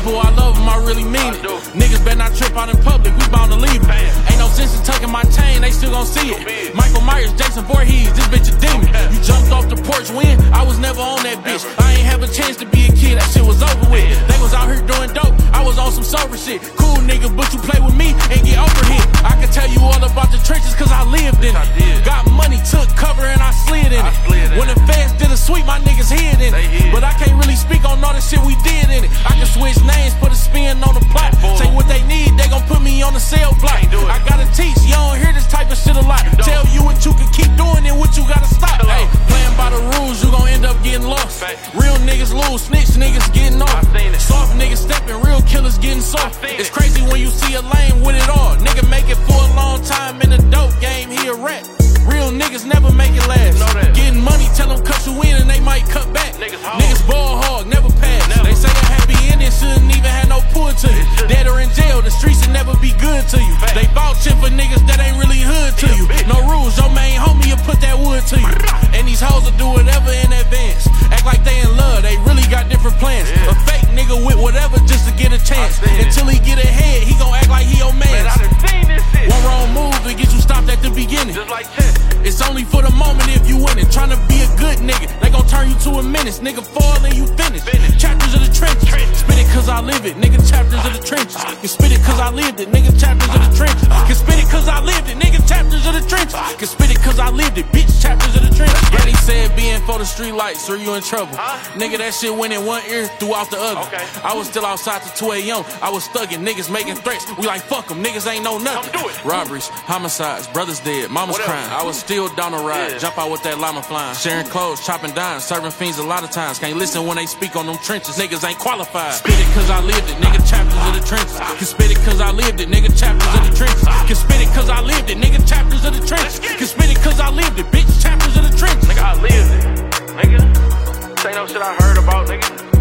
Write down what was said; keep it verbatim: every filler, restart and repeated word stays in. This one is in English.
people, I love them, I really mean it. Niggas better not trip out in public, we bound to leave it. Ain't no sense in tucking my chain, they still gon' see it. Michael Myers, Jason Voorhees, this bitch a demon. You jumped off the porch when I was never on that bitch. I ain't have a chance to be a kid, that shit was over with. They was out here doing dope, I was on some sober shit. Cool nigga, but you play with me and get overhit. I can tell you all about the trenches cause I lived in it. Got money, took cover and I slid in it. When the feds did a sweep, my niggas hid in it. But I can't really speak on all the shit we did in it. I can switch names, put a spin on the plot. Say what they need, they gon' put me on the cell block. I gotta teach, you don't hear this type of shit a lot. Tell you what you can keep doing and what you gotta stop. Hey, playing by the rules, you gon' end up getting lost. Real niggas lose, snitch niggas getting off. Soft niggas stepping, real killers getting soft. It's crazy when you see a lame with it all. Nigga make it for a long time in the dope game, he a rat. Real niggas never make it last. Getting money, tell them cut you in and they might cut back. Niggas ball hog, never pass. Never. They say a happy ending shouldn't even have no pull to you. Dead or in jail, the streets will never be good to you. Fact. They vouching for niggas that ain't really hood to yeah, you. Bitch. No rules, your main homie will put that wood to you. And these hoes will do whatever in advance. Act like they in love, they really got different plans. Yeah. A fake nigga with whatever just to get a chance. Until he get ahead, he gon' act like he your man. Man, I done seen this shit. One wrong move to get you stopped at the beginning. Just like chess. It's only for the moment if you win it. Tryna be a good nigga, they gon' turn you to a menace. Nigga fall and you finish. finish. Chapters of the trenches. Trench. Spit it cause I live it, nigga. Chapters of the trenches. Can spit it cause I lived it, nigga. Chapters of the trenches. Can spit it cause I lived it, nigga. Chapters of the trenches. Can spit it cause I lived it, bitch. Chapters of the trenches. Granny said being for the street lights or you in trouble. Huh? Nigga, that shit went in one ear, throughout the other. Okay. I was still outside till two A M I was thugging, niggas making threats. We like fuck them, niggas ain't know nothing. Come do it. Robberies, homicides, brothers dead, mama's crying. I was still down the ride. Yeah. Jump out with that llama flying. Sharing clothes, chopping dimes, serving fiends a lot of times. Can't listen when they speak on them trenches. Niggas ain't qualified. Spit it cause I lived it, nigga. Chapters of the trenches. Can spit it cause I lived it, nigga. Chapters of the trenches. Can spit it cause I lived it, nigga. Chapters of the trenches. Can spit it cause I lived it, bitch. Chapters of the trenches. Nigga, I lived it. Nigga, this ain't no shit I heard about, nigga.